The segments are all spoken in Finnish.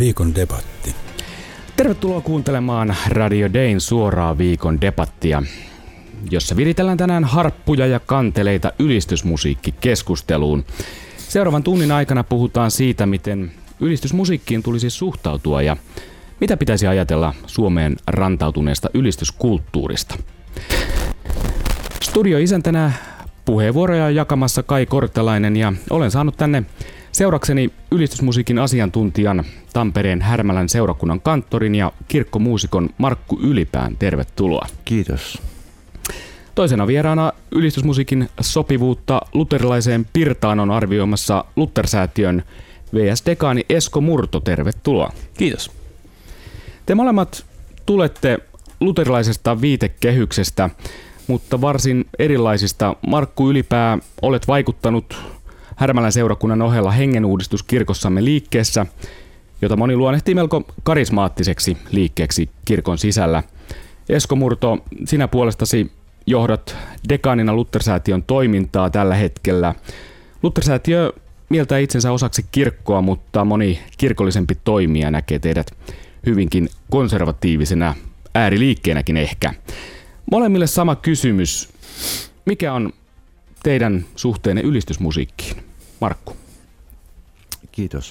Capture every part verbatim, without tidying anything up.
Viikon debatti. Tervetuloa kuuntelemaan Radio Dayn suoraa viikon debattia, jossa viritellään tänään harppuja ja kanteleita ylistysmusiikkikeskusteluun. Seuraavan tunnin aikana puhutaan siitä, miten ylistysmusiikkiin tulisi suhtautua ja mitä pitäisi ajatella Suomeen rantautuneesta ylistyskulttuurista. Studioisäntänä puheenvuoroja jakamassa Kai Korttelainen ja olen saanut tänne seurakseni ylistysmusiikin asiantuntijan Tampereen Härmälän seurakunnan kanttorin ja kirkkomuusikon Markku Ylipään. Tervetuloa. Kiitos. Toisena vieraana ylistysmusiikin sopivuutta luterilaiseen pirtaan on arvioimassa Luther-säätiön V S-dekaani Esko Murto. Tervetuloa. Kiitos. Te molemmat tulette luterilaisesta viitekehyksestä, mutta varsin erilaisista. Markku Ylipää, olet vaikuttanut Härmälän seurakunnan ohella hengenuudistuskirkossamme liikkeessä, jota moni luonnehtii melko karismaattiseksi liikkeeksi kirkon sisällä. Esko Murto, sinä puolestasi johdat dekaanina Luther-säätiön toimintaa tällä hetkellä. Luther-säätiö mieltää itsensä osaksi kirkkoa, mutta moni kirkollisempi toimija näkee teidät hyvinkin konservatiivisena ääriliikkeenäkin ehkä. Molemmille sama kysymys. Mikä on teidän suhteenne ylistysmusiikkiin? Markku. Kiitos.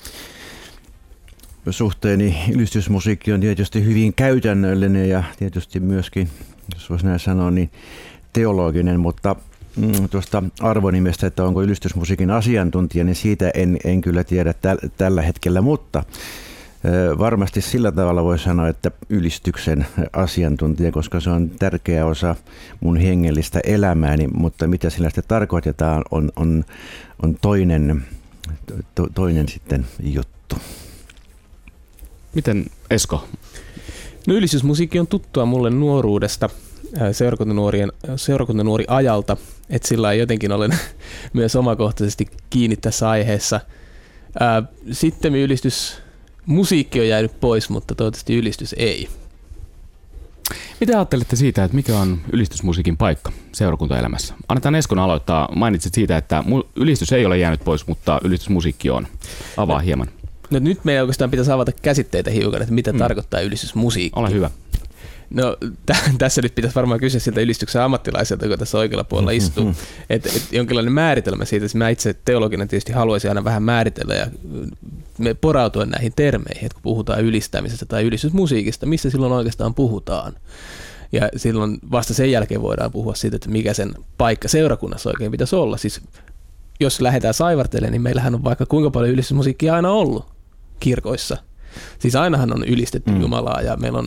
Suhteeni ylistysmusiikki on tietysti hyvin käytännöllinen ja tietysti myöskin, jos voisi näin sanoa, niin teologinen, mutta mm, tuosta arvonimestä, että onko ylistysmusiikin asiantuntija, niin siitä en, en kyllä tiedä täl, tällä hetkellä, mutta ö, varmasti sillä tavalla voi sanoa, että ylistyksen asiantuntija, koska se on tärkeä osa mun hengellistä elämääni, mutta mitä sillä sitten tarkoitetaan on, on, on toinen, to, toinen sitten juttu. Miten Esko? No, ylistysmusiikki on tuttua mulle nuoruudesta, seurakuntanuori ajalta, että sillä jotenkin olen myös omakohtaisesti kiinni tässä aiheessa. Sitten ylistysmusiikki on jäänyt pois, mutta toivottavasti ylistys ei. Mitä ajattelette siitä, että mikä on ylistysmusiikin paikka seurakuntaelämässä? Annetaan Eskon aloittaa. Mainitsit siitä, että ylistys ei ole jäänyt pois, mutta ylistysmusiikki on. Avaa hieman. No, nyt meidän oikeastaan pitäisi avata käsitteitä hiukan, että mitä mm. tarkoittaa ylistysmusiikki. Ole hyvä. No, t- tässä nyt pitäisi varmaan kysyä siltä ylistyksen ammattilaiselta, joka tässä oikealla puolella istuu. Mm-hmm. Että et jonkinlainen määritelmä siitä, että mä itse teologina tietysti haluaisin aina vähän määritellä ja me porautua näihin termeihin, että kun puhutaan ylistämisestä tai ylistysmusiikista, missä silloin oikeastaan puhutaan. Ja silloin vasta sen jälkeen voidaan puhua siitä, että mikä sen paikka seurakunnassa oikein pitäisi olla. Siis jos lähdetään saivartelemaan, niin meillähän on vaikka kuinka paljon ylistysmusiikkia aina ollut kirkoissa. Siis ainahan on ylistetty mm. Jumalaa ja meillä on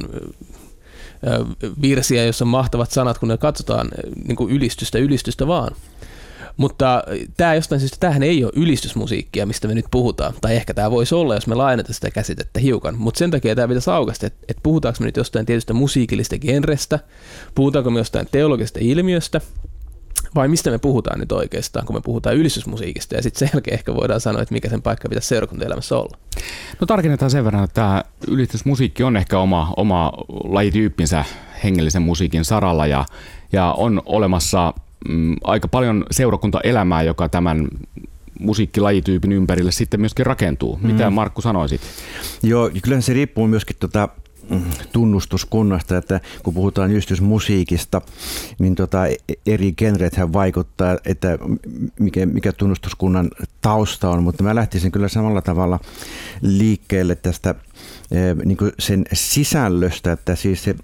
virsiä, joissa on mahtavat sanat, kun ne katsotaan niin kuin ylistystä, ylistystä vaan. Mutta tämä jostain syystä, tämähän ei ole ylistysmusiikkia, mistä me nyt puhutaan. Tai ehkä tämä voisi olla, jos me laajennetaan sitä käsitettä hiukan. Mutta sen takia tämä pitäisi aukaista, että, että puhutaanko me nyt jostain tietystä musiikillista genrestä, puhutaanko me jostain teologisesta ilmiöstä, vai mistä me puhutaan nyt oikeastaan, kun me puhutaan ylistysmusiikista, ja sitten sen jälkeen ehkä voidaan sanoa, että mikä sen paikka pitäisi seurakuntaelämässä olla. No, tarkennetaan sen verran, että tämä ylistysmusiikki on ehkä oma, oma lajityyppinsä hengellisen musiikin saralla, ja, ja on olemassa mm, aika paljon seurakuntaelämää, joka tämän musiikkilajityypin ympärille sitten myöskin rakentuu. Mm. Mitä Markku sanoisit? Joo, kyllähän se riippuu myöskin tuota tunnustuskunnasta, että kun puhutaan ylistysmusiikista, niin tota eri genrethän vaikuttaa, että mikä, mikä tunnustuskunnan tausta on, mutta mä lähtisin kyllä samalla tavalla liikkeelle tästä niin kuin sen sisällöstä, että siis se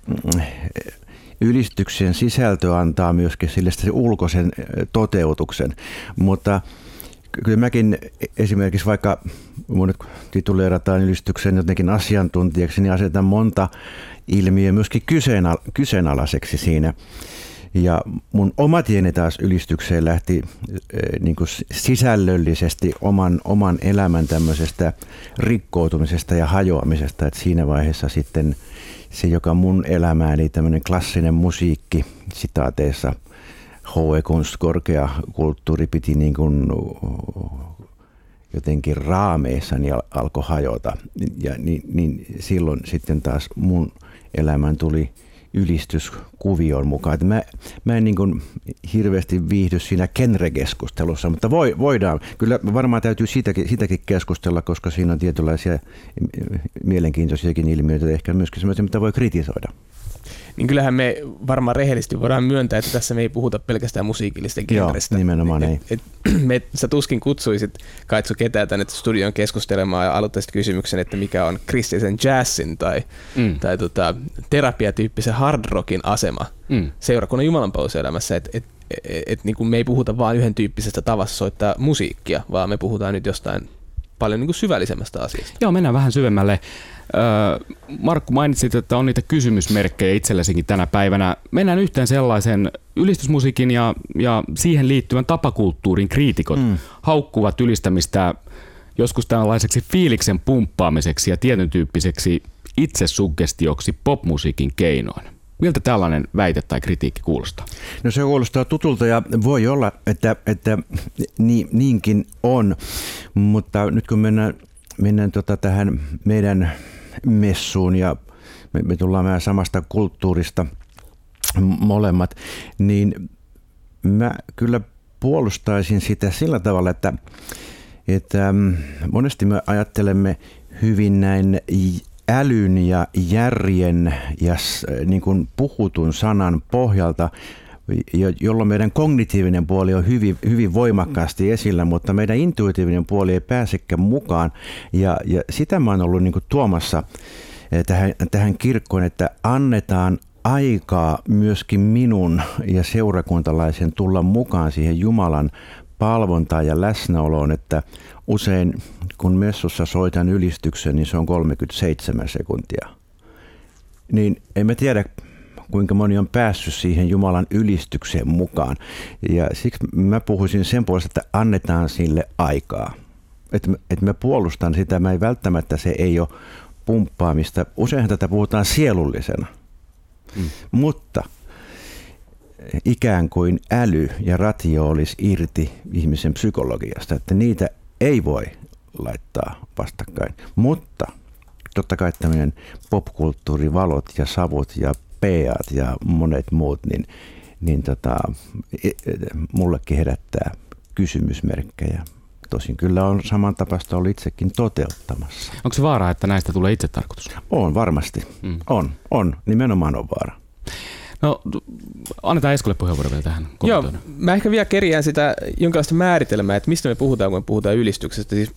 ylistyksen sisältö antaa myöskin sille se ulkoisen toteutuksen, mutta kyllä mäkin esimerkiksi vaikka mun nyt tituleerataan ylistyksen jotenkin asiantuntijaksi, niin asetan monta ilmiöä myöskin kyseenalaiseksi siinä. Ja mun oma tieni taas ylistykseen lähti niin kuin sisällöllisesti oman, oman elämän tämmöisestä rikkoutumisesta ja hajoamisesta. Et siinä vaiheessa sitten se, joka mun elämää, eli tämmöinen klassinen musiikki, sitaateissa H E Kunst, korkea kulttuuri, piti niin kuin jotenkin raameissa niin alkoi hajota. Ja niin, niin silloin sitten taas mun elämään tuli ylistyskuvioon mukaan. Että mä, mä en niin kuin hirveästi viihdy siinä genre-keskustelussa, mutta voi, voidaan. Kyllä varmaan täytyy siitäkin, siitäkin keskustella, koska siinä on tietynlaisia mielenkiintoisiakin ilmiöitä, ehkä myöskin sellaisia, mitä voi kritisoida. Niin kyllähän me varmaan rehellisesti voidaan myöntää, että tässä me ei puhuta pelkästään musiikillista genrestä. Joo, nimenomaan ei. Et, et, me, sä tuskin kutsuisit, Kaitsu, ketään tänne studioon keskustelemaan ja aloittaisit kysymyksen, että mikä on kristillisen jazzin tai, mm. tai tota, terapiatyyppisen hard rockin asema mm. seurakunnan jumalanpalveluselämässä. Et, et, et, et, niin me ei puhuta vain yhden tyyppisestä tavassa soittaa musiikkia, vaan me puhutaan nyt jostain paljon niin kuin syvällisemmästä asiasta. Joo, mennään vähän syvemmälle. Öö, Markku, mainitsit, että on niitä kysymysmerkkejä itsellesikin tänä päivänä. Mennään yhteen sellaisen ylistysmusiikin ja, ja siihen liittyvän tapakulttuurin kriitikot mm. haukkuvat ylistämistä joskus tällaiseksi fiiliksen pumppaamiseksi ja tietyn tyyppiseksi itsesuggestioksi popmusiikin keinoin. Miltä tällainen väite tai kritiikki kuulostaa? No se kuulostaa tutulta ja voi olla, että, että niin, niinkin on, mutta nyt kun mennään, mennään tota tähän meidän messuun ja me, me tullaan vähän samasta kulttuurista molemmat, niin mä kyllä puolustaisin sitä sillä tavalla, että, että monesti me ajattelemme hyvin näin älyn ja järjen ja niin kuin puhutun sanan pohjalta, jolloin meidän kognitiivinen puoli on hyvin, hyvin voimakkaasti esillä, mutta meidän intuitiivinen puoli ei pääsekään mukaan. Ja, ja sitä mä oon ollut niin kuin tuomassa tähän, tähän kirkkoon, että annetaan aikaa myöskin minun ja seurakuntalaisen tulla mukaan siihen Jumalan palvontaan ja läsnäoloon, että usein kun messussa soitan ylistyksen, niin se on kolmekymmentäseitsemän sekuntia. Niin en mä tiedä, kuinka moni on päässyt siihen Jumalan ylistykseen mukaan. Ja siksi mä puhuisin sen puolesta, että annetaan sille aikaa. Että et mä puolustan sitä, mä ei välttämättä se ei ole pumppaamista. Useinhan tätä puhutaan sielullisena. Mm. Mutta ikään kuin äly ja ratio olisi irti ihmisen psykologiasta, että niitä ei voi laittaa vastakkain. Mutta totta kai tämmöinen popkulttuuri, valot ja savut ja peat ja monet muut, niin, niin tota, mullekin herättää kysymysmerkkejä. Tosin kyllä on samantapaista ollut itsekin toteuttamassa. Onko se vaara, että näistä tulee itsetarkoitus? On varmasti. Mm. On, on. Nimenomaan on vaara. No, annetaan Eskolle puheenvuoro vielä tähän. Joo, mä ehkä vielä kerjään sitä jonkinlaista määritelmää, että mistä me puhutaan, kun me puhutaan ylistyksestä. Siis,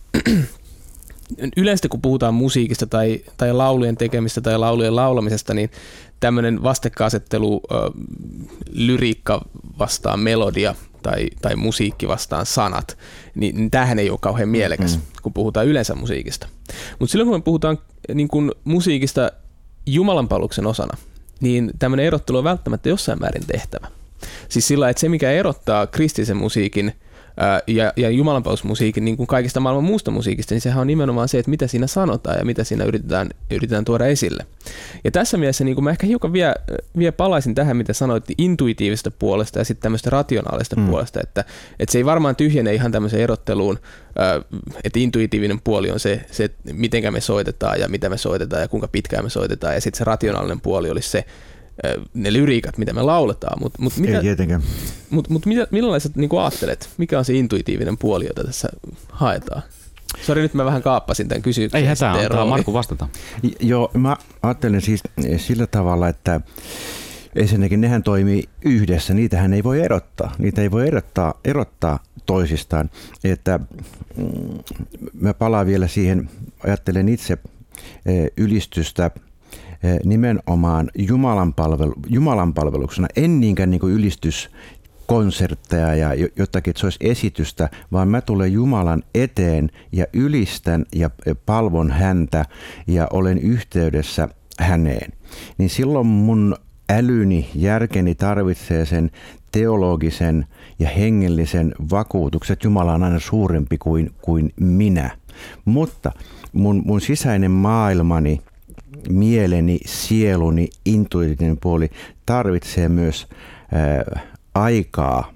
yleensä kun puhutaan musiikista tai, tai laulujen tekemistä tai laulujen laulamisesta, niin tämmöinen vastakkainasettelu, äh, lyriikka vastaan melodia tai, tai musiikki vastaan sanat, niin, niin tämähän ei ole kauhean mielekäs, mm-hmm. kun puhutaan yleensä musiikista. Mutta silloin kun me puhutaan niin kun musiikista jumalanpalveluksen osana, niin tämmöinen erottelu on välttämättä jossain määrin tehtävä. Siis sillä, että se mikä erottaa kristillisen musiikin ää, ja, ja jumalanpalvelusmusiikin niin kuin kaikista maailman muusta musiikista, niin sehän on nimenomaan se, että mitä siinä sanotaan ja mitä siinä yritetään, yritetään tuoda esille. Ja tässä mielessä niin kuin mä ehkä hiukan vielä, vielä palaisin tähän, mitä sanoit intuitiivisesta puolesta ja sitten tämmöistä rationaalista mm. puolesta, että, että se ei varmaan tyhjene ihan tämmöiseen erotteluun, ää, että intuitiivinen puoli on se, se mitenkä me soitetaan ja mitä me soitetaan ja kuinka pitkään me soitetaan, ja sitten se rationaalinen puoli olisi se, ne lyriikat, mitä me lauletaan. Mut, mut mitä, ei tietenkään. Mutta mut millaiset niin ajattelet, mikä on se intuitiivinen puoli, jota tässä haetaan? Sori, nyt mä vähän kaappasin tämän kysymyksen. Ei hätää, antaa Markku vastata. Joo, mä ajattelen siis sillä tavalla, että ensinnäkin nehän toimii yhdessä, niitähän ei voi erottaa. Niitä ei voi erottaa, erottaa toisistaan. Että, mm, mä palaan vielä siihen, ajattelen itse ylistystä nimenomaan Jumalan, palvelu, Jumalan palveluksena, en niinkään niin kuin ylistyskonsertteja ja jotakin, että se olisi esitystä, vaan mä tulen Jumalan eteen ja ylistän ja palvon häntä ja olen yhteydessä häneen. Niin silloin mun älyni, järkeni tarvitsee sen teologisen ja hengellisen vakuutuksen, että Jumala on aina suurempi kuin, kuin minä. Mutta mun, mun sisäinen maailmani, mieleni, sieluni, intuitiivinen puoli tarvitsee myös ää, aikaa,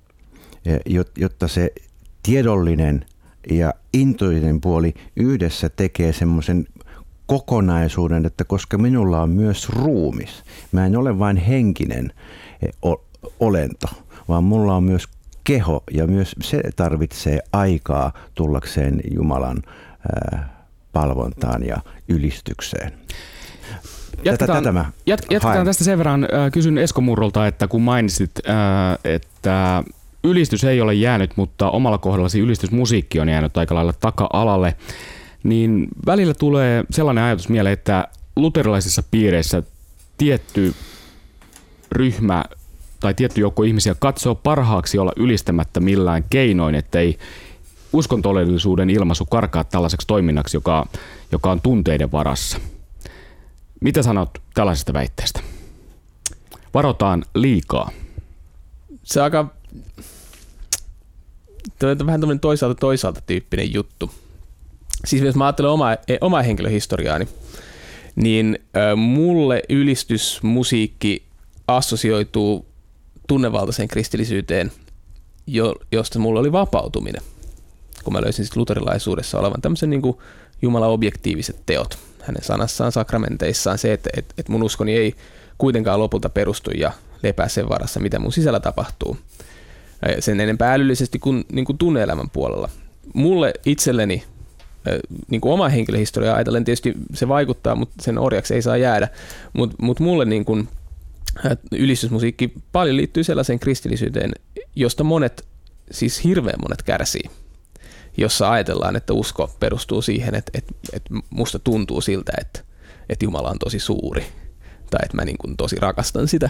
jotta se tiedollinen ja intuitiivinen puoli yhdessä tekee semmoisen kokonaisuuden, että koska minulla on myös ruumis, mä en ole vain henkinen olento, vaan mulla on myös keho ja myös se tarvitsee aikaa tullakseen Jumalan ää, palvontaan ja ylistykseen. Jatketaan, tätä, tätä jat, jatketaan tästä sen verran. Kysyn Esko Murrolta, että kun mainitsit, että ylistys ei ole jäänyt, mutta omalla kohdallasi ylistysmusiikki on jäänyt aika lailla taka-alalle, niin välillä tulee sellainen ajatus mieleen, että luterilaisissa piireissä tietty ryhmä tai tietty joukko ihmisiä katsoo parhaaksi olla ylistämättä millään keinoin, ettei uskontodellisuuden ilmaisu karkaa tällaiseksi toiminnaksi, joka, joka on tunteiden varassa. Mitä sanot tällaisesta väitteestä? Varotaan liikaa. Se on aika vähän tämmöinen toisaalta toisaalta tyyppinen juttu. Siis jos mä ajattelen omaa, omaa henkilöhistoriaani, niin äh, mulle ylistysmusiikki assosioituu tunnevaltaiseen kristillisyyteen, jo, josta mulla oli vapautuminen, kun mä löysin sit luterilaisuudessa olevan tämmöisen niin kuin Jumalan objektiiviset teot. Hänen sanassaan, sakramenteissaan se, että et, et mun uskoni ei kuitenkaan lopulta perustu ja lepää sen varassa, mitä mun sisällä tapahtuu. Sen enempää älyllisesti kuin, niin kuin tunne-elämän puolella. Mulle itselleni, niin kuin oma henkilöhistoria ajatellen tietysti se vaikuttaa, mutta sen orjaksi ei saa jäädä. Mutta mut mulle niin kuin ylistysmusiikki paljon liittyy sellaiseen kristillisyyteen, josta monet, siis hirveän monet kärsii. Jossa ajatellaan, että usko perustuu siihen, että, että, että musta tuntuu siltä, että, että Jumala on tosi suuri tai että mä niin kuin tosi rakastan sitä.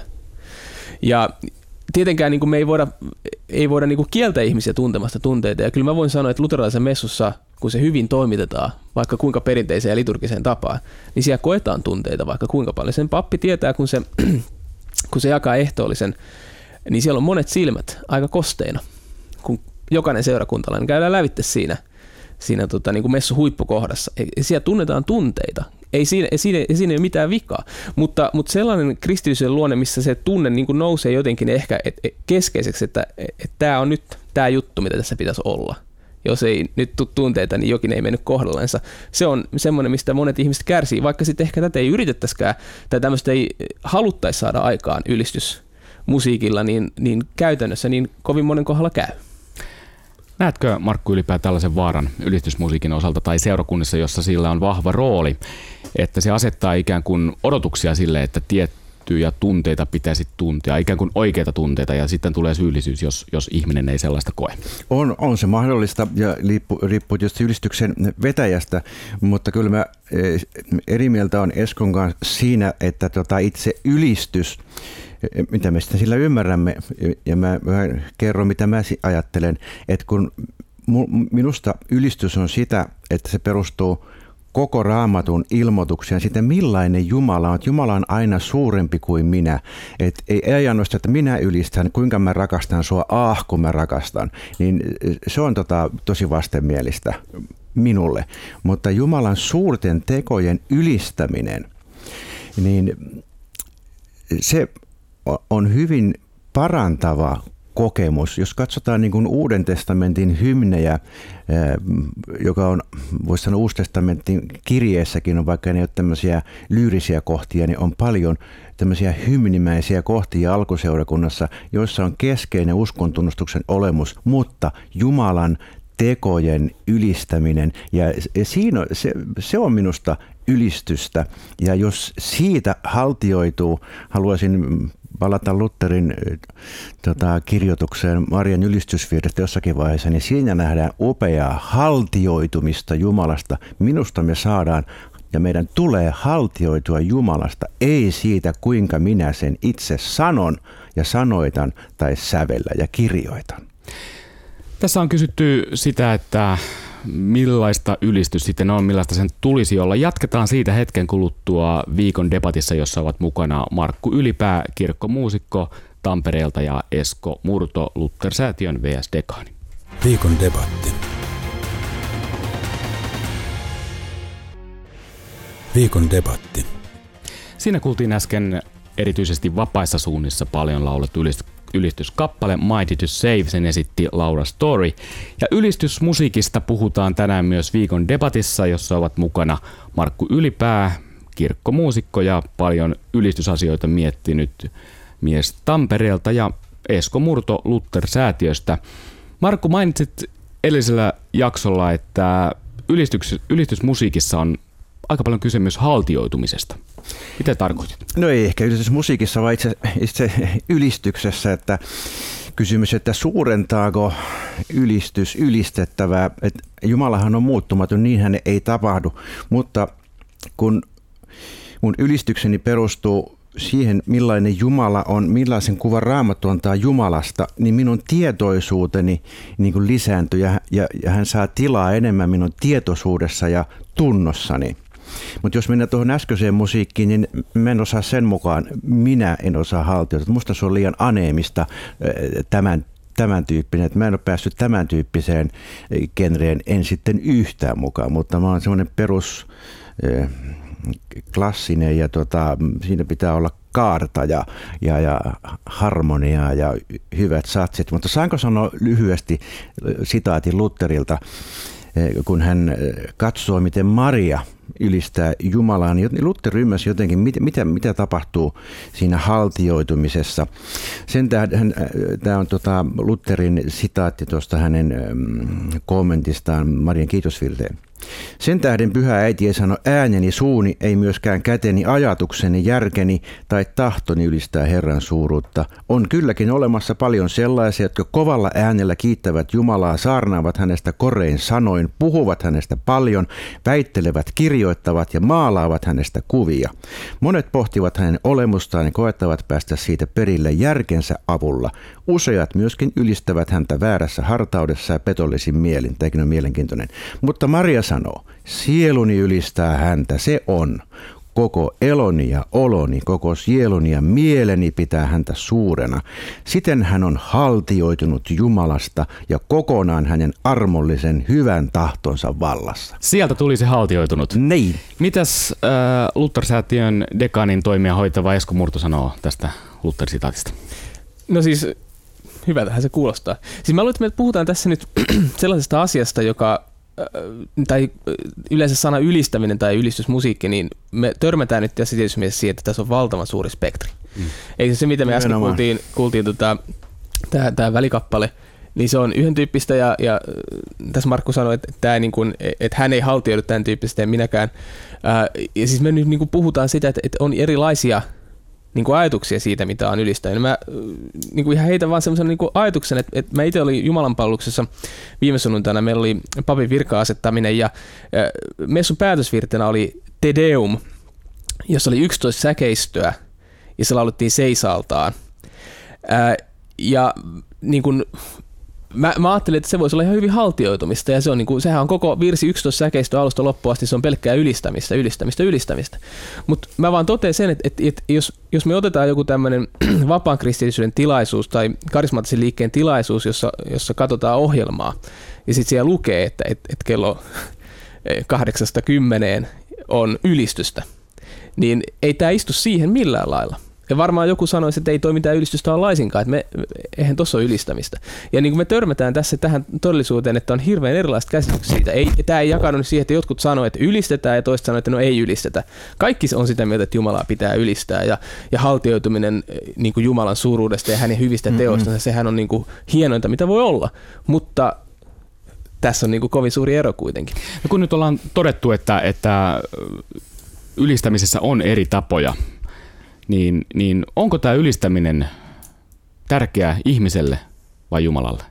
Ja tietenkään niin kuin me ei voida, ei voida niin kuin kieltää ihmisiä tuntemasta tunteita. Ja kyllä mä voin sanoa, että luterilaisen messussa, kun se hyvin toimitetaan, vaikka kuinka perinteiseen ja liturgiseen tapaan, niin siellä koetaan tunteita vaikka kuinka paljon. Sen pappi tietää, kun se, kun se jakaa ehtoollisen, niin siellä on monet silmät aika kosteina, kun jokainen seurakuntalainen käydään lävitse siinä, siinä tota, niin kuin messu huippukohdassa. Siellä tunnetaan tunteita. Ei siinä, ei siinä, ei siinä ole mitään vikaa, mutta, mutta sellainen kristillisyyden luonne, missä se tunne niin kuin nousee jotenkin ehkä et, et keskeiseksi, että et tämä on nyt tämä juttu, mitä tässä pitäisi olla. Jos ei nyt tule tunteita, niin jokin ei mennyt kohdallensa. Se on semmoinen, mistä monet ihmiset kärsii, vaikka sitten ehkä tätä ei yritettäisikään tai tämmöistä ei haluttaisi saada aikaan ylistysmusiikilla, niin, niin käytännössä niin kovin monen kohdalla käy. Näetkö, Markku, ylipäätään tällaisen vaaran ylistysmusiikin osalta tai seurakunnissa, jossa sillä on vahva rooli, että se asettaa ikään kuin odotuksia sille, että tiettyjä tunteita pitäisi tuntea, ikään kuin oikeita tunteita, ja sitten tulee syyllisyys, jos, jos ihminen ei sellaista koe? On, on se mahdollista ja riippuu, riippuu tietysti ylistyksen vetäjästä, mutta kyllä mä eri mieltä on Eskon kanssa siinä, että tota itse ylistys, mitä me sitten sillä ymmärrämme, ja mä, mä kerron, mitä mä ajattelen, että kun minusta ylistys on sitä, että se perustuu koko Raamatun ilmoitukseen siitä, millainen Jumala on. Että Jumala on aina suurempi kuin minä. Et ei, ei ainoastaan, että minä ylistän, kuinka mä rakastan sua, ah, kun mä rakastan. Niin se on tota, tosi vastenmielistä minulle. Mutta Jumalan suurten tekojen ylistäminen, niin se on hyvin parantava kokemus. Jos katsotaan niin kuin Uuden testamentin hymnejä, joka on, voisi sanoa Uusi testamentin kirjeessäkin on, vaikka ne ei ole tämmöisiä lyyrisiä kohtia, niin on paljon tämmöisiä hymnimäisiä kohtia alkuseurakunnassa, joissa on keskeinen uskontunnustuksen olemus, mutta Jumalan tekojen ylistäminen, ja siinä, se, se on minusta ylistystä, ja jos siitä haltioituu, haluaisin palata Lutherin tota, kirjoitukseen Marian ylistysvirrestä jossakin vaiheessa, niin siinä nähdään upeaa haltioitumista Jumalasta. Minusta me saadaan ja meidän tulee haltioitua Jumalasta, ei siitä kuinka minä sen itse sanon ja sanoitan tai sävellä ja kirjoitan. Tässä on kysytty sitä, että millaista ylistys sitten on, millaista sen tulisi olla. Jatketaan siitä hetken kuluttua viikon debatissa, jossa ovat mukana Markku Ylipää, kirkkomuusikko Tampereelta, ja Esko Murto, Luther-säätiön V S-dekaani. Viikon debatti. Viikon debatti. Siinä kuultiin äsken erityisesti vapaissa suunnissa paljon laulettu ylistyskappale Mighty to Save, sen esitti Laura Story. Ja ylistysmusiikista puhutaan tänään myös viikon debatissa, jossa ovat mukana Markku Ylipää, kirkkomuusikko ja paljon ylistysasioita miettinyt mies Tampereelta, ja Esko Murto Luther-säätiöstä. Markku, mainitsit edellisellä jaksolla, että ylistys, ylistysmusiikissa on aika paljon kyse myös haltioitumisesta. Mitä tarkoitit? No ei ehkä ylistysmusiikissa, vaan itse, itse ylistyksessä, että kysymys, että suurentaako ylistys ylistettävää. Että Jumalahan on muuttumaton, niinhän ei tapahdu, mutta kun mun ylistykseni perustuu siihen, millainen Jumala on, millaisen kuvan Raamattu antaa Jumalasta, niin minun tietoisuuteni niin kuin lisääntyy ja, ja, ja hän saa tilaa enemmän minun tietoisuudessa ja tunnossani. Mutta jos mennään tuohon äskeiseen musiikkiin, niin mä en osaa sen mukaan, minä en osaa haltioida. Musta se on liian aneemista tämän, tämän tyyppinen, että mä en ole päässyt tämän tyyppiseen genreen en sitten yhtään mukaan, mutta mä oon semmoinen perus klassinen ja tota, siinä pitää olla kaarta ja, ja, ja harmoniaa ja hyvät satsit. Mutta saanko sanoa lyhyesti sitaatin Lutherilta, kun hän katsoo, miten Maria ylistää Jumalaa, niin Luther ymmärsi jotenkin, mitä, mitä, mitä tapahtuu siinä haltioitumisessa. Sen tähden, tämä on tota Lutherin sitaatti tuosta hänen kommentistaan Marian kiitosvirteen. Sen tähden pyhä äiti ei sano ääneni, suuni, ei myöskään käteni, ajatukseni, järkeni tai tahtoni ylistää Herran suuruutta. On kylläkin olemassa paljon sellaisia, jotka kovalla äänellä kiittävät Jumalaa, saarnaavat hänestä korein sanoin, puhuvat hänestä paljon, väittelevät, kirjoittavat ja maalaavat hänestä kuvia. Monet pohtivat hänen olemustaan ja koettavat päästä siitä perille järkensä avulla. Useat myöskin ylistävät häntä väärässä hartaudessa ja petollisin mielin. Tämäkin on mielenkiintoinen. Mutta Maria sanoo, sieluni ylistää häntä, se on. Koko eloni ja oloni, koko sieluni ja mieleni pitää häntä suurena. Siten hän on haltioitunut Jumalasta ja kokonaan hänen armollisen hyvän tahtonsa vallassa. Sieltä tuli se haltioitunut. Niin. Mitäs äh, Luther-säätiön dekanin toimia hoitava Esko Murto sanoo tästä Luther-sitaatista? No siis, hyvältähän se kuulostaa. Siis mä luulen, että me puhutaan tässä nyt sellaisesta asiasta, joka tai yleensä sana ylistäminen tai ylistysmusiikki, niin me törmätään nyt tässä tietysti mielessä siihen, että tässä on valtavan suuri spektri. Mm. Eikö se, mitä me äsken kuultiin, kuultiin tota, tämä välikappale, niin se on yhden tyyppistä, ja, ja tässä Markku sanoi, että, tää niin kuin, että hän ei haltioidu tämän tyyppistä, ja minäkään. Ää, ja siis me nyt niin kuin puhutaan sitä, että, että on erilaisia niin kuin ajatuksia siitä, mitä on ylistänyt. Mä niin kuin ihan heitän vaan semmoisen niin kuin ajatuksen, että, että mä itse olin Jumalanpalveluksessa viime sunnuntaina, meillä oli papin virka-asettaminen, ja messun päätösvirteenä oli Te Deum, jossa oli yksitoista säkeistöä, ja se laulettiin seisaltaan. Ää, ja niin kuin Mä, mä ajattelin, että se voisi olla ihan hyvin haltioitumista, ja se on niin kuin, sehän on koko virsi yksitoista säkeistö alusta loppuun asti, se on pelkkää ylistämistä, ylistämistä, ylistämistä. Mutta mä vaan totean sen, että, että, että jos, jos me otetaan joku tämmöinen vapaan kristillisyyden tilaisuus tai karismaattisen liikkeen tilaisuus, jossa, jossa katsotaan ohjelmaa, ja sitten siellä lukee, että, että, että kello kahdeksasta kymmeneen on ylistystä, niin ei tämä istu siihen millään lailla. Ja varmaan joku sanoisi, että ei toi mitään ylistystä ole laisinkaan, että me, eihän tuossa ole ylistämistä. Ja niin kuin me törmätään tässä tähän todellisuuteen, että on hirveän erilaiset käsitykset siitä. Ei, tämä ei jakanut siihen, että jotkut sanoo, että ylistetään, ja toiset sanoo, että no ei ylistetä. Kaikki on sitä mieltä, että Jumalaa pitää ylistää, ja, ja haltioituminen niin kuin Jumalan suuruudesta ja hänen hyvistä teoistansa, mm-hmm. sehän on niin kuin hienointa, mitä voi olla. Mutta tässä on niin kuin kovin suuri ero kuitenkin. No kun nyt ollaan todettu, että, että ylistämisessä on eri tapoja, Niin, niin onko tämä ylistäminen tärkeää ihmiselle vai Jumalalle?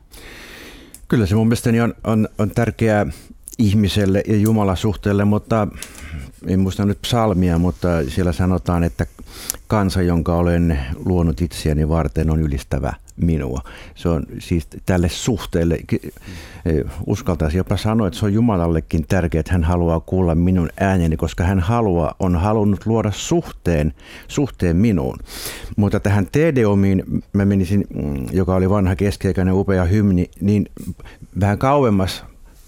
Kyllä se mun mielestäni on, on, on tärkeää ihmiselle ja Jumalan suhteelle, mutta en muista nyt psalmia, mutta siellä sanotaan, että kansa, jonka olen luonut itseäni varten, on ylistävä minua. Se on siis tälle suhteelle, uskaltaisi jopa sanoa, että se on Jumalallekin tärkeää, että hän haluaa kuulla minun ääneni, koska hän haluaa, on halunnut luoda suhteen, suhteen minuun. Mutta tähän Te Deumiin mä menisin, joka oli vanha keskiaikainen upea hymni, niin vähän kauemmas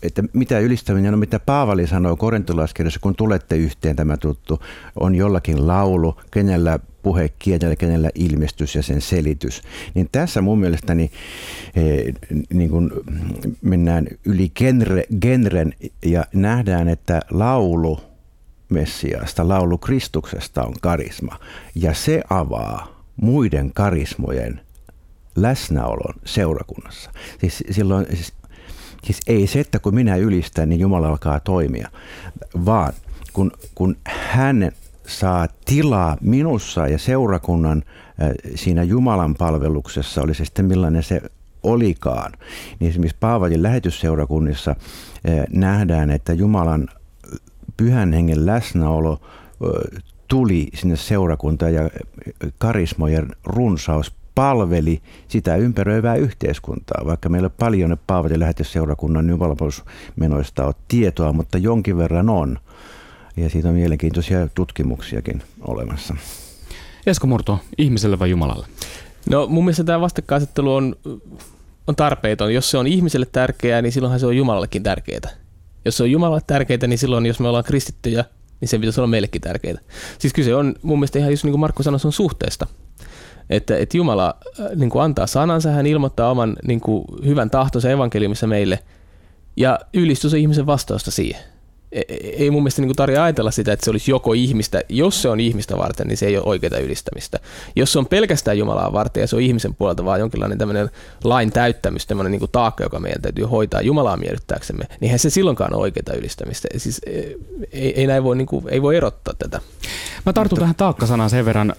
että mitä ylistäminen on, mitä Paavali sanoo korintolaiskirjassa, kun tulette yhteen, tämä tuttu, on jollakin laulu, kenellä puhe, kielellä, kenellä ilmestys ja sen selitys. Niin tässä mun mielestäni eh, niin kun mennään yli genre, genren ja nähdään, että laulu Messiasta, laulu Kristuksesta on karisma. Ja se avaa muiden karismojen läsnäolon seurakunnassa. Siis silloin, siis, siis ei se, että kun minä ylistän, niin Jumala alkaa toimia, vaan kun, kun hän saa tilaa minussa ja seurakunnan äh, siinä Jumalan palveluksessa, oli se sitten millainen se olikaan, niin esimerkiksi Paavalin lähetysseurakunnissa äh, nähdään, että Jumalan pyhän hengen läsnäolo äh, tuli sinne seurakuntaan ja karismojen runsaus palveli sitä ympäröivää yhteiskuntaa, vaikka meillä paljon Paavalin lähetysseurakunnan jumalanpalvelusmenoista on tietoa, mutta jonkin verran on. Ja siitä on mielenkiintoisia tutkimuksiakin olemassa. Esko Murto, ihmiselle vai Jumalalle? No mun mielestä tämä vastakkainasettelu on, on tarpeeton. Jos se on ihmiselle tärkeää, niin silloinhan se on Jumalallekin tärkeää. Jos se on Jumalalle tärkeää, niin silloin jos me ollaan kristittyjä, niin se pitäisi olla meillekin tärkeää. Siis kyse on mun mielestä ihan just niin kuin Markku sanoi, se on suhteesta. Että, että Jumala niin kuin antaa sanansa, hän ilmoittaa oman niin kuin hyvän tahtonsa evankeliumissa meille ja ylistys on ihmisen vastausta siihen. Ei mun mielestä niin tarvitse ajatella sitä, että se olisi joko ihmistä. Jos se on ihmistä varten, niin se ei ole oikeaa ylistämistä. Jos se on pelkästään Jumalaa varten ja se on ihmisen puolelta vaan jonkinlainen tämmöinen lain täyttämys, tämmöinen niin kuin taakka, joka meidän täytyy hoitaa Jumalaa miellyttääksemme, niin eihän se silloinkaan ole oikeaa ylistämistä. Siis ei, ei, näin voi, niin kuin, ei voi erottaa tätä. Mä tartun tähän taakkasanaan sen verran.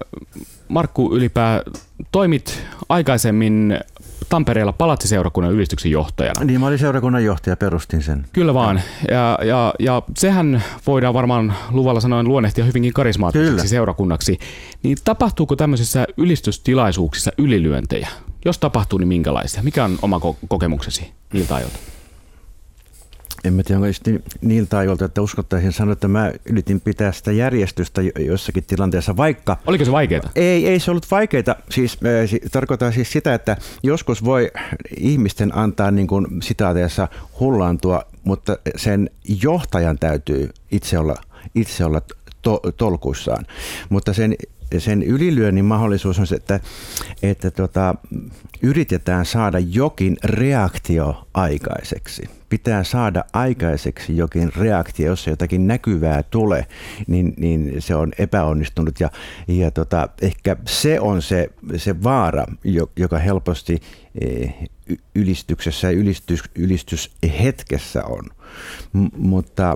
Markku Ylipää, toimit aikaisemmin Tampereella Palatsiseurakunnan ylistyksen johtajana. Niin, mä olin seurakunnan johtaja, perustin sen. Kyllä vaan. Ja, ja, ja sehän voidaan varmaan luvalla sanoen luonnehtia hyvinkin karismaattiseksi Kyllä. seurakunnaksi. Niin tapahtuuko tämmöisissä ylistystilaisuuksissa ylilyöntejä? Jos tapahtuu, niin minkälaisia? Mikä on oma ko- kokemuksesi niiltä ajoilta? En mä tiedä, onko just niiltä ajoilta, että uskottaisin sanoa, että mä yritin pitää sitä järjestystä jossakin tilanteessa, vaikka... Oliko se vaikeaa? Ei, ei se ollut vaikeaa. Siis, äh, tarkoittaa siis sitä, että joskus voi ihmisten antaa niin kuin sitaateessa hullaantua, mutta sen johtajan täytyy itse olla, itse olla to, tolkuissaan. Mutta sen sen ylilyönnin mahdollisuus on se, että, että tota, yritetään saada jokin reaktio aikaiseksi. Pitää saada aikaiseksi jokin reaktio, jos jotakin näkyvää tulee, niin, niin se on epäonnistunut. Ja, ja tota, ehkä se on se, se vaara, joka helposti ylistyksessä ja ylistys, ylistyshetkessä on. M- mutta...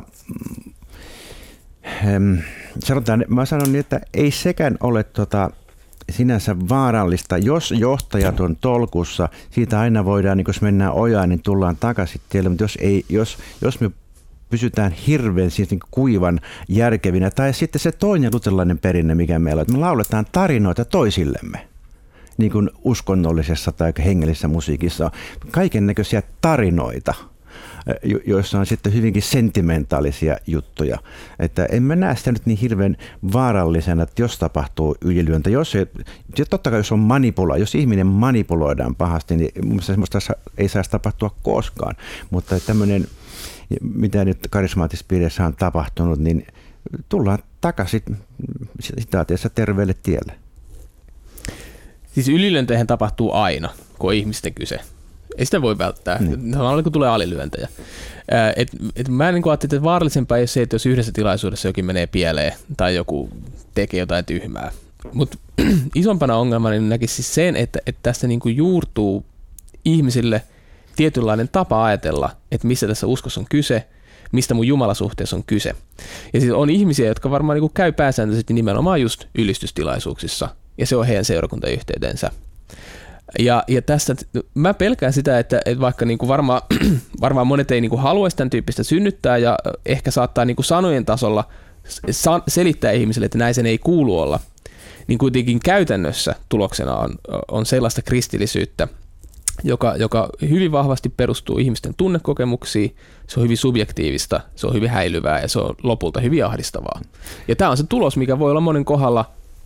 Sanotaan, mä sanon niin, että ei sekään ole tota, sinänsä vaarallista. Jos johtajat on tolkussa, siitä aina voidaan, niin jos mennään ojaan, niin tullaan takaisin tielle. Mutta jos, ei, jos, jos me pysytään hirveän siis niin kuivan järkevinä, tai sitten se toinen luterilainen perinne, mikä meillä on, että me lauletaan tarinoita toisillemme. Niin kuin uskonnollisessa tai hengellisessä musiikissa on kaiken näköisiä tarinoita, joissa on sitten hyvinkin sentimentaalisia juttuja. Että en mä näe sitä nyt niin hirveän vaarallisena, että jos tapahtuu ylilyöntä. Jos se, totta kai jos on manipula, jos ihminen manipuloidaan pahasti, niin mun mielestä semmoista ei saisi tapahtua koskaan. Mutta tämmöinen, mitä nyt karismaattisessa piirissä on tapahtunut, niin tullaan takaisin sitaateessa terveelle tielle. Siis ylilyönteihän tapahtuu aina, kun on ihmisten kyse. Ei sitä voi välttää. Mm. Samalla kun tulee alilyöntejä. Et, et mä niin ajattelin, että vaarallisempaa ei ole se, että jos yhdessä tilaisuudessa jokin menee pieleen tai joku tekee jotain tyhmää. Mutta isompana ongelmana niin näkisi siis sen, että, että tässä niin kuin juurtuu ihmisille tietynlainen tapa ajatella, että missä tässä uskossa on kyse, mistä mun jumalasuhteessa on kyse. Ja siis on ihmisiä, jotka varmaan niin kuin käy pääsääntöisesti nimenomaan just ylistystilaisuuksissa, ja se on heidän seurakuntayhteydensä. Ja, ja tässä mä pelkään sitä, että, että vaikka niin kuin varmaan, varmaan monet ei niin kuin haluaisi tämän tyyppistä synnyttää ja ehkä saattaa niin kuin sanojen tasolla sa- selittää ihmisille, että näin sen ei kuulu olla, niin kuitenkin käytännössä tuloksena on, on sellaista kristillisyyttä, joka, joka hyvin vahvasti perustuu ihmisten tunnekokemuksiin, se on hyvin subjektiivista, se on hyvin häilyvää ja se on lopulta hyvin ahdistavaa. Ja tämä on se tulos, mikä voi olla monen kohdalla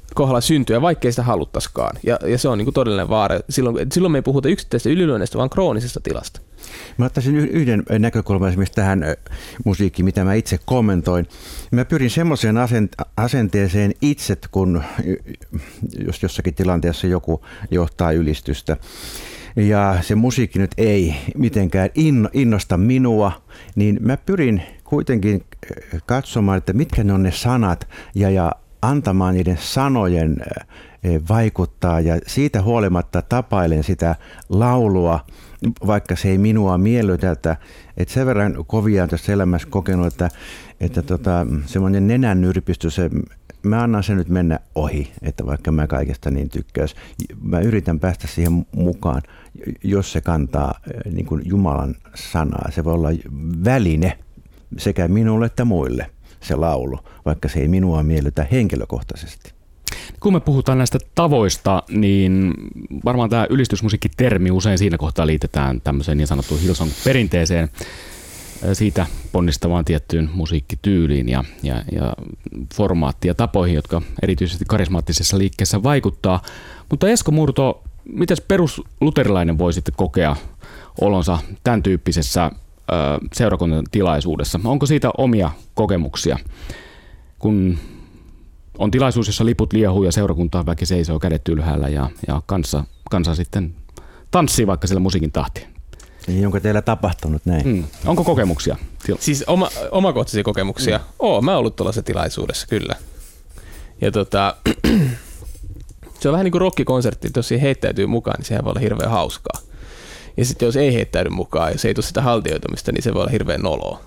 kohdalla syntyä, vaikkei sitä haluttaisikaan. Ja, ja se on niin kuin todellinen vaara. Silloin, silloin me ei puhuta yksittäisestä ylilyönneistä, vaan kroonisesta tilasta. Mä ottaisin yhden näkökulman esimerkiksi tähän musiikkiin, mitä mä itse kommentoin. Mä pyrin semmoiseen asenteeseen itse, kun jos jossakin tilanteessa joku johtaa ylistystä. Ja se musiikki nyt ei mitenkään innosta minua, niin mä pyrin kuitenkin katsomaan, että mitkä ne on ne sanat ja, ja antamaan niiden sanojen vaikuttaa. Ja siitä huolimatta tapailen sitä laulua, vaikka se ei minua miellytä, että, että sen verran kovia on tässä elämässä kokenut, että, että tota, semmoinen nenännyrpistys, se, mä annan sen nyt mennä ohi, että vaikka mä kaikesta niin tykkäis. Mä yritän päästä siihen mukaan, jos se kantaa niin kuin Jumalan sanaa. Se voi olla väline sekä minulle että muille se laulu, vaikka se ei minua miellytä henkilökohtaisesti. Kun me puhutaan näistä tavoista, niin varmaan tämä ylistysmusiikkitermi usein siinä kohtaa liitetään tämmöiseen niin sanottuun Hillsong-perinteeseen, siitä ponnistavaan tiettyyn musiikkityyliin ja, ja, ja formaattiin ja tapoihin, jotka erityisesti karismaattisessa liikkeessä vaikuttaa. Mutta Esko Murto, mites perusluterilainen voi sitten kokea olonsa tämän tyyppisessä ö, seurakunnan tilaisuudessa? Onko siitä omia kokemuksia, kun on tilaisuus, jossa liput liehuu ja seurakuntaan väki seisoo kädet ylhäällä ja, ja kansa, kansa sitten tanssii vaikka sillä musiikin tahtiin? Niin, onko teillä tapahtunut näin? Mm. Onko kokemuksia? Siis oma, omakohtaisia kokemuksia? Mm. Oo, mä oon ollut tuollaisessa tilaisuudessa, kyllä. Ja tota, se on vähän niin kuin rockikonsertti, että jos siihen heittäytyy mukaan, niin sehän voi olla hirveän hauskaa. Ja sitten jos ei heittäydy mukaan, jos ei tule sitä haltioitumista, niin se voi olla hirveän noloa.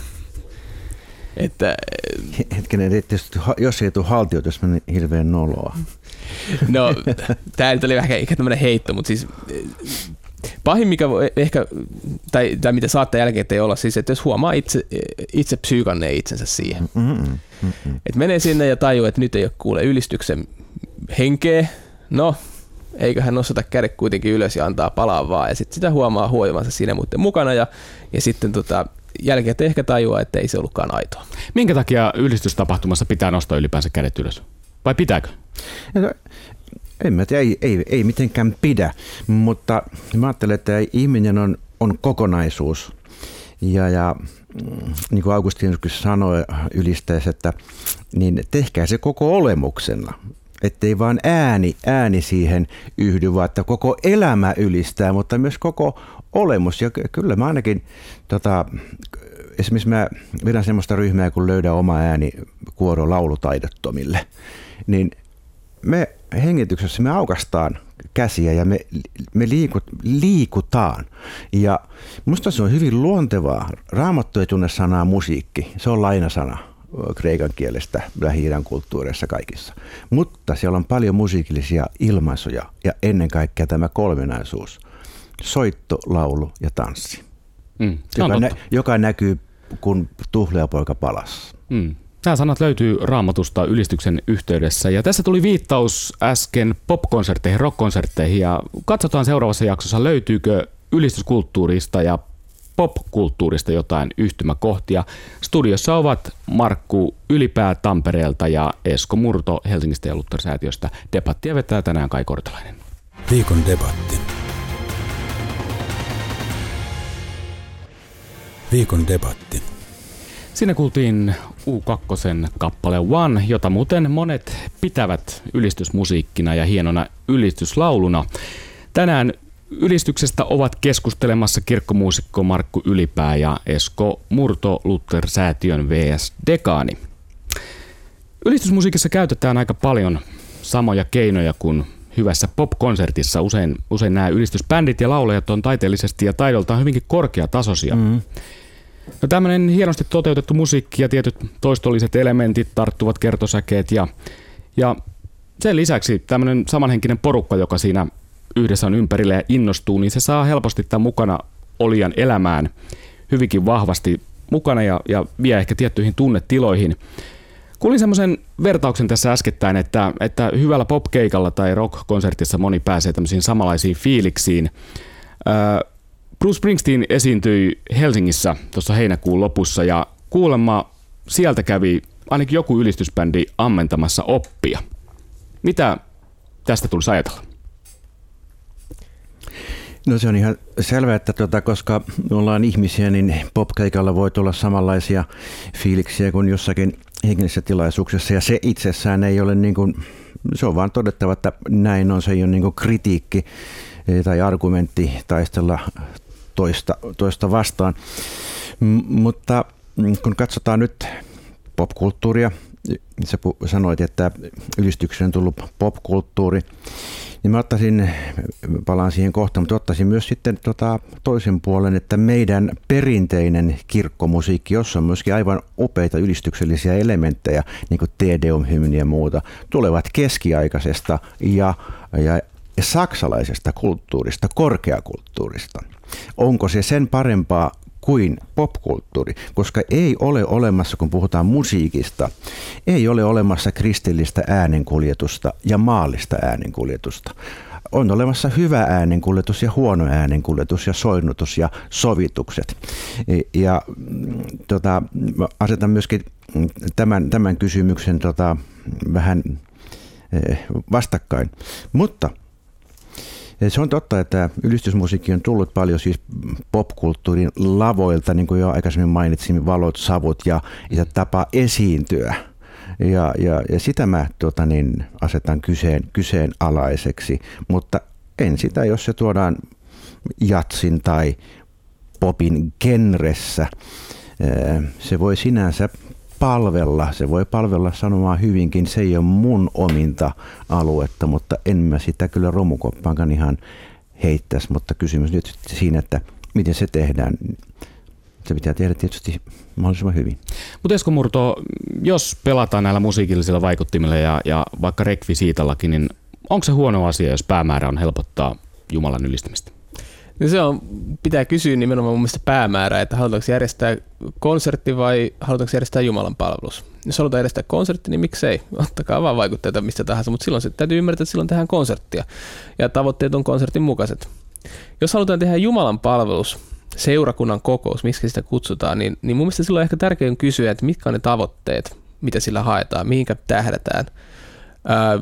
Että, hetkinen, jos ei tule haltioitumista, niin hirveän noloa. No, tää nyt oli vähän ehkä tämmöinen heitto, mutta siis pahin mikä voi ehkä, tai, tai mitä saattaa jälkeen ei olla, siis että jos huomaa itse, itse psyykanneen itsensä siihen. Mm-hmm. Mm-hmm. Että menee sinne ja tajuu, että nyt ei ole kuule ylistyksen henkeä, no eiköhän nostata kädet kuitenkin ylös ja antaa palaa vaan. Ja sitten sitä huomaa huojuvansa siinä muiden mukana ja, ja sitten tota, jälkeen ehkä tajua, että ei se ollutkaan aitoa. Minkä takia ylistystapahtumassa pitää nostaa ylipäänsä kädet ylös? Vai pitääkö? No, en mä tiedä, ei, ei, ei mitenkään pidä, mutta mä ajattelen, että ihminen on, on kokonaisuus. Ja, ja niin kuin Augustinus sanoi ylistäessä, että niin tehkää se koko olemuksena. Ettei vaan ääni, ääni siihen yhdy, vaan että koko elämä ylistää, mutta myös koko olemus. Ja kyllä mä ainakin, tota, esimerkiksi mä vedän semmoista ryhmää, kun löydän oma ääni kuoro laulutaidottomille, niin me hengityksessä me aukastaan käsiä ja me, me liikut, liikutaan. Ja musta se on hyvin luontevaa. Raamattu ei tunne sanaa musiikki, se on lainasana kreikan kielestä, Lähi-idän kulttuureissa kaikissa. Mutta siellä on paljon musiikillisia ilmaisuja ja ennen kaikkea tämä kolminaisuus. Soitto, laulu ja tanssi. Mm, joka, nä- joka näkyy, kun tuhlea-poika palasi. Mm. Nämä sanat löytyy Raamatusta ylistyksen yhteydessä. Ja tässä tuli viittaus äsken pop-konsertteihin, rock-konsertteihin. Ja katsotaan seuraavassa jaksossa, löytyykö ylistyskulttuurista ja pop-kulttuurista jotain yhtymäkohtia. Studiossa ovat Markku Ylipää Tampereelta ja Esko Murto Helsingistä ja Luther-säätiöstä. Debattia vetää tänään Kai Kortelainen. Viikon debatti. Viikon debatti. Siinä kuultiin U kaksi kappale One, jota muuten monet pitävät ylistysmusiikkina ja hienona ylistyslauluna. Tänään ylistyksestä ovat keskustelemassa kirkkomuusikko Markku Ylipää ja Esko Murto Luther-säätiön V S-dekaani. Ylistysmusiikissa käytetään aika paljon samoja keinoja kuin hyvässä pop-konsertissa. Usein, usein nämä ylistysbändit ja laulajat on taiteellisesti ja taidoltaan hyvinkin korkeatasoisia. Mm. No, tämmöinen hienosti toteutettu musiikki ja tietyt toistolliset elementit, tarttuvat kertosäkeet ja, ja sen lisäksi tämmöinen samanhenkinen porukka, joka siinä yhdessä on ympärillä ja innostuu, niin se saa helposti tämän mukana olijan elämään hyvinkin vahvasti mukana ja, ja vie ehkä tiettyihin tunnetiloihin. Kuulin semmoisen vertauksen tässä äskettäin, että, että hyvällä popkeikalla tai rock-konsertissa moni pääsee tämmöisiin samanlaisiin fiiliksiin. Öö, Bruce Springsteen esiintyi Helsingissä tuossa heinäkuun lopussa ja kuulemma sieltä kävi ainakin joku ylistysbändi ammentamassa oppia. Mitä tästä tulisi ajatella? No se on ihan selvä, että tuota, koska me ollaan ihmisiä, niin popkeikalla voi tulla samanlaisia fiiliksiä kuin jossakin hengellisessä tilaisuuksessa, ja se itsessään ei ole niin kuin, se on vaan todettava, että näin on, se ei ole niin kuin kritiikki tai argumentti taistella toista, toista vastaan. M- mutta kun katsotaan nyt popkulttuuria, sä sanoit, että ylistykseen on tullut popkulttuuri, niin mä ottaisin, palaan siihen kohtaan, mutta ottaisin myös sitten tota toisen puolen, että meidän perinteinen kirkkomusiikki, jossa on myöskin aivan upeita ylistyksellisiä elementtejä, niin kuin Te Deum-hymni ja muuta, tulevat keskiaikaisesta ja, ja saksalaisesta kulttuurista, korkeakulttuurista. Onko se sen parempaa kuin popkulttuuri, koska ei ole olemassa, kun puhutaan musiikista, ei ole olemassa kristillistä äänenkuljetusta ja maallista äänenkuljetusta. On olemassa hyvä äänenkuljetus ja huono äänenkuljetus ja soinnutus ja sovitukset. Ja tota, asetan myöskin tämän, tämän kysymyksen tota, vähän vastakkain. Mutta se on totta, että ylistysmusiikki on tullut paljon siis popkulttuurin lavoilta, niin kuin jo aikaisemmin mainitsin, valot, savut ja, ja tapa esiintyä. Ja, ja, ja sitä mä tota niin, asetan kyseen, kyseenalaiseksi, mutta en sitä, jos se tuodaan jatsin tai popin genressä. Se voi sinänsä palvella, se voi palvella sanomaan hyvinkin, se ei ole mun ominta aluetta, mutta en mä sitä kyllä romukoppaankaan ihan heittäisi, mutta kysymys nyt siinä, että miten se tehdään. Se pitää tehdä tietysti mahdollisimman hyvin. Mutta Esko Murto, jos pelataan näillä musiikillisilla vaikuttimilla ja, ja vaikka rekvisiitallakin, niin onko se huono asia, jos päämäärä on helpottaa Jumalan ylistämistä? No se on, pitää kysyä nimenomaan mun mielestä päämäärää, että halutaanko järjestää konsertti vai halutaanko järjestää Jumalan palvelus. Jos halutaan järjestää konsertti, niin miksei? Ottakaa vaan vaikutteita mistä tahansa, mutta silloin se täytyy ymmärtää, että silloin tehdään konserttia ja tavoitteet on konsertin mukaiset. Jos halutaan tehdä Jumalan palvelus, seurakunnan kokous, miksi sitä kutsutaan, niin, niin mun mielestä silloin on ehkä tärkeää kysyä, että mitkä on ne tavoitteet, mitä sillä haetaan, mihinkä tähdätään. Ää,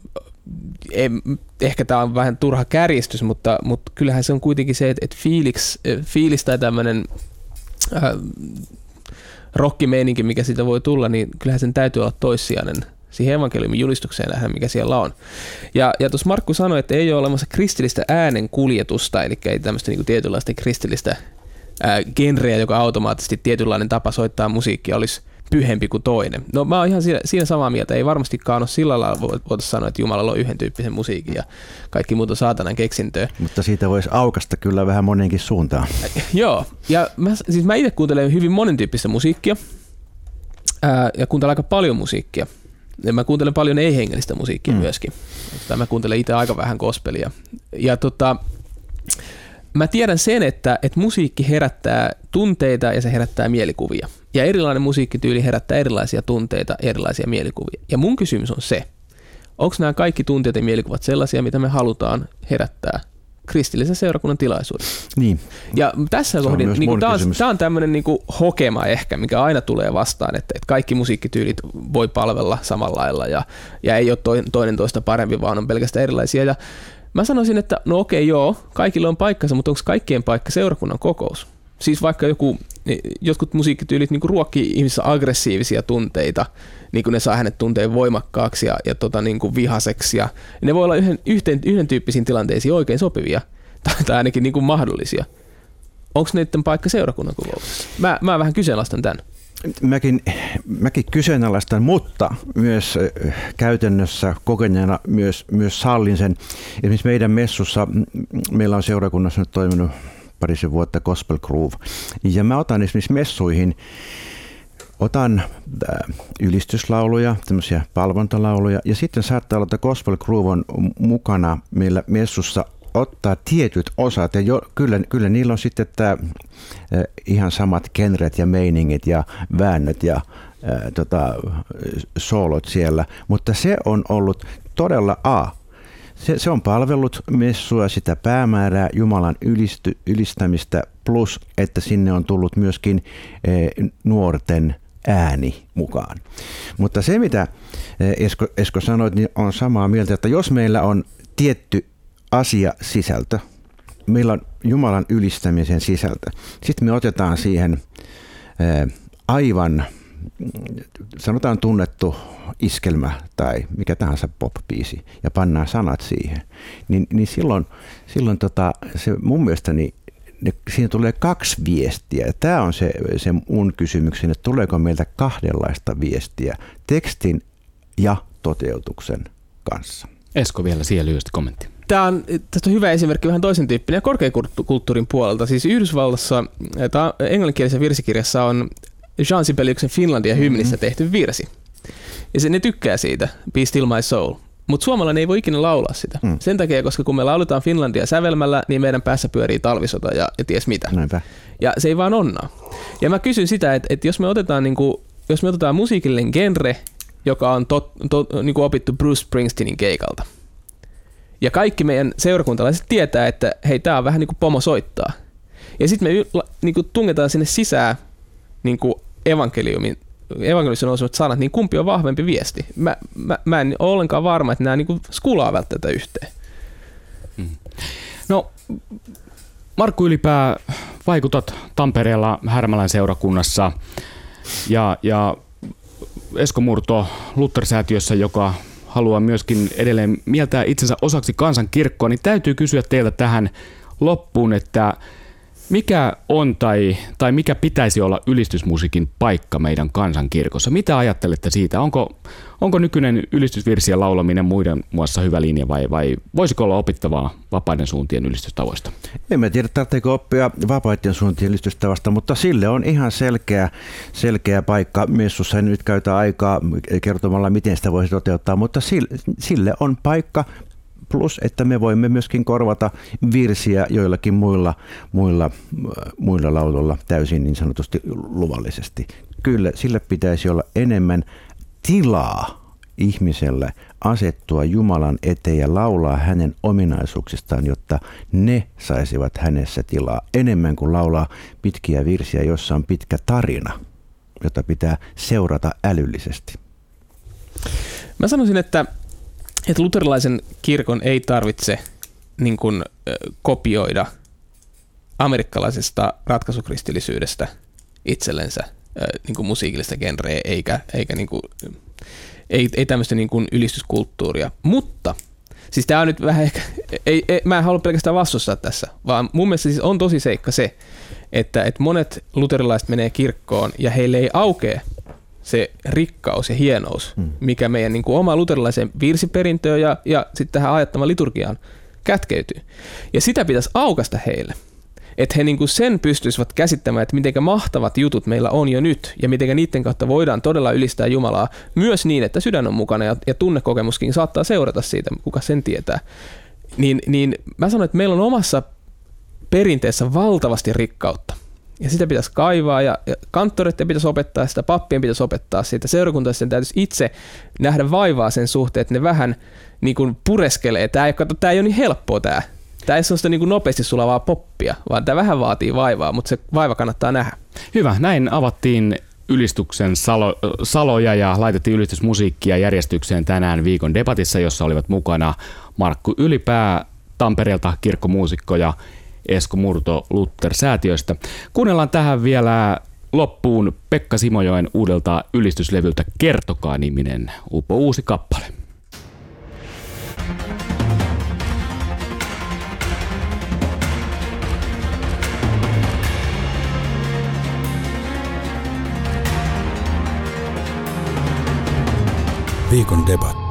En, ehkä tämä on vähän turha kärjistys, mutta, mutta kyllähän se on kuitenkin se, että, että fiiliks, fiilis tai tämmöinen äh, rockimeininki, mikä siitä voi tulla, niin kyllähän sen täytyy olla toissijainen siihen evankeliumin julistukseen nähdä, mikä siellä on. Ja, ja tuossa Markku sanoi, että ei ole olemassa kristillistä äänen kuljetusta, eli ei tämmöistä niin kuin tietynlaista kristillistä ää, genreä, joka automaattisesti tietynlainen tapa soittaa musiikkia olisi pyhempi kuin toinen. No mä oon ihan siinä, siinä samaa mieltä. Ei varmastikaan ole sillä lailla voitaisiin sanoa, että Jumalalla on yhden tyyppisen musiikin ja kaikki muuta saatanan keksintöä. Mutta siitä voisi aukasta kyllä vähän monenkin suuntaan. Joo. Ja mä, siis mä itse kuuntelen hyvin monentyyppistä musiikkia ää, ja kuuntelen aika paljon musiikkia. Ja mä kuuntelen paljon ei-hengellistä musiikkia mm. myöskin. Tai mä kuuntelen itse aika vähän gospelia. Ja tota, mä tiedän sen, että, että musiikki herättää tunteita ja se herättää mielikuvia. Ja erilainen musiikkityyli herättää erilaisia tunteita ja erilaisia mielikuvia. Ja mun kysymys on se, onko nämä kaikki tunteet ja mielikuvat sellaisia, mitä me halutaan herättää kristillisen seurakunnan tilaisuudessa? Niin. Ja tässä kohdin, niin tämä on, tää on tämmöinen niin kuin hokema ehkä, mikä aina tulee vastaan, että, että kaikki musiikkityylit voi palvella samalla lailla ja, ja ei ole toinen toista parempi, vaan on pelkästään erilaisia. Ja mä sanoisin, että no okei joo, kaikilla on paikkansa, mutta onko kaikkien paikka seurakunnan kokous? Siis vaikka joku, jotkut musiikkityylit niin kuin ruokkii ihmisissä aggressiivisia tunteita, niin kuin ne saa hänet tunteen voimakkaaksi ja, ja tota, niin kuin vihaseksi. Ja ne voi olla yhden, yhteen, yhden tyyppisiin tilanteisiin oikein sopivia tai, tai ainakin niin kuin mahdollisia. Onko niiden paikka seurakunnan kokouksessa? Mä, mä vähän kyseenalaistan tämän. Mäkin, mäkin kyseenalaistan, mutta myös käytännössä kokeneena myös, myös sallin sen. Esimerkiksi meidän messussa, meillä on seurakunnassa nyt toiminut parisen vuotta Gospel Groove. Ja mä otan esimerkiksi messuihin, otan ylistyslauluja, tämmöisiä palvontalauluja, ja sitten saattaa olla, että Gospel Groove on mukana meillä messussa ottaa tietyt osat, ja jo, kyllä, kyllä niillä on sitten tämä ihan samat genret ja meiningit ja väännöt ja ää, tota, soolot siellä, mutta se on ollut todella A. Se, se on palvellut messua, sitä päämäärää, Jumalan ylisty, ylistämistä, plus että sinne on tullut myöskin e, nuorten ääni mukaan. Mutta se, mitä Esko, Esko sanoit, niin on samaa mieltä, että jos meillä on tietty asia sisältö, meillä on Jumalan ylistämisen sisältö, sitten me otetaan siihen aivan, sanotaan tunnettu iskelmä tai mikä tahansa pop-biisi ja pannaan sanat siihen, niin, niin silloin, silloin tota, se mun mielestäni ne, siinä tulee kaksi viestiä. Tämä on se, se mun kysymykseni, että tuleeko meiltä kahdenlaista viestiä tekstin ja toteutuksen kanssa. Esko vielä siihen lyhyesti kommentti. Tämä on, tästä on hyvä esimerkki vähän toisen tyyppinen korkeakulttuurin puolelta. Siis Yhdysvallassa englanninkielisessä virsikirjassa on Jean Sibeliuksen Finlandia hymnissä tehty virsi. Ja se, ne tykkää siitä, Be Still My Soul. Mutta suomalainen ei voi ikinä laulaa sitä. Mm. Sen takia, koska kun me lauletaan Finlandia sävelmällä, niin meidän päässä pyörii talvisota ja, ja ties mitä. Näinpä. Ja se ei vaan onnaa. Ja mä kysyn sitä, että, että jos me otetaan, niin kuin, jos me otetaan musiikillinen genre, joka on tot, tot, niin kuin opittu Bruce Springsteenin keikalta. Ja kaikki meidän seurakuntalaiset tietää, että hei, tää on vähän niin kuin pomo soittaa. Ja sitten me niin kuin tungetaan sinne sisään niin kuin evankeliumin, evankeliumissa nousevat sanat, niin kumpi on vahvempi viesti? Mä, mä, mä en ole ollenkaan varma, että nämä niin kuin skulaa välttämättä yhteen. Hmm. No, Markku Ylipää, vaikutat Tampereella Härmälän seurakunnassa ja, ja Esko Murto Luther-säätiössä, joka haluaa myöskin edelleen mieltää itsensä osaksi kansankirkkoa, niin täytyy kysyä teiltä tähän loppuun, että mikä on tai, tai mikä pitäisi olla ylistysmusiikin paikka meidän kansankirkossa? Mitä ajattelette siitä? Onko, onko nykyinen ylistysvirsien laulaminen muiden muassa hyvä linja vai, vai voisiko olla opittavaa vapaiden suuntien ylistystavoista? En mä tiedä, tarvitseeko oppia vapaiden suuntien ylistystavasta, mutta sille on ihan selkeä, selkeä paikka. Messussa en nyt käytä aikaa kertomalla, miten sitä voisi toteuttaa, mutta sille, sille on paikka. Plus, että me voimme myöskin korvata virsiä joillakin muilla, muilla, muilla lauluilla täysin niin sanotusti luvallisesti. Kyllä, sille pitäisi olla enemmän tilaa ihmiselle asettua Jumalan eteen ja laulaa hänen ominaisuuksistaan, jotta ne saisivat hänessä tilaa enemmän kuin laulaa pitkiä virsiä, jossa on pitkä tarina, jota pitää seurata älyllisesti. Mä sanoisin, että että luterilaisen kirkon ei tarvitse niin kuin, kopioida amerikkalaisesta ratkaisukristillisyydestä itsellensä niin kuin musiikillista genreä, eikä, eikä niin kuin, ei, ei tämmöistä niin kuin ylistyskulttuuria. Mutta, siis tämä on nyt vähän ehkä, ei, ei, mä en halua pelkästään vastustaa tässä, vaan mun mielestä siis on tosi seikka se, että, että monet luterilaiset menee kirkkoon ja heille ei aukea se rikkaus ja hienous, mikä meidän niin kuin oma luterilaisen virsiperintöön ja, ja sitten tähän ajattamaan liturgiaan kätkeytyy. Ja sitä pitäisi aukaista heille, että he niin kuin sen pystyisivät käsittämään, että miten mahtavat jutut meillä on jo nyt ja miten niiden kautta voidaan todella ylistää Jumalaa myös niin, että sydän on mukana ja, ja tunnekokemuskin saattaa seurata siitä, kuka sen tietää. Niin, niin mä sanon, että meillä on omassa perinteessä valtavasti rikkautta. Ja sitä pitäisi kaivaa ja, ja kanttoreiden pitäisi opettaa sitä, pappien pitäisi opettaa sitä, seurakuntaisten täytyisi itse nähdä vaivaa sen suhteen, että ne vähän niin kuin pureskelee. Tämä ei, kato, tämä ei ole niin helppoa tämä. Tämä ei ole sellaista niin kuin nopeasti sulavaa poppia, vaan tämä vähän vaatii vaivaa, mutta se vaiva kannattaa nähdä. Hyvä, näin avattiin ylistyksen salo, saloja ja laitettiin ylistysmusiikkia järjestykseen tänään viikon debatissa, jossa olivat mukana Markku Ylipää Tampereelta, kirkkomuusikko ja Esko Murto Luther-säätiöstä. Kuunnellaan tähän vielä loppuun Pekka Simojoen uudelta ylistyslevyltä Kertokaa-niminen upo uusi kappale. Viikon debatti.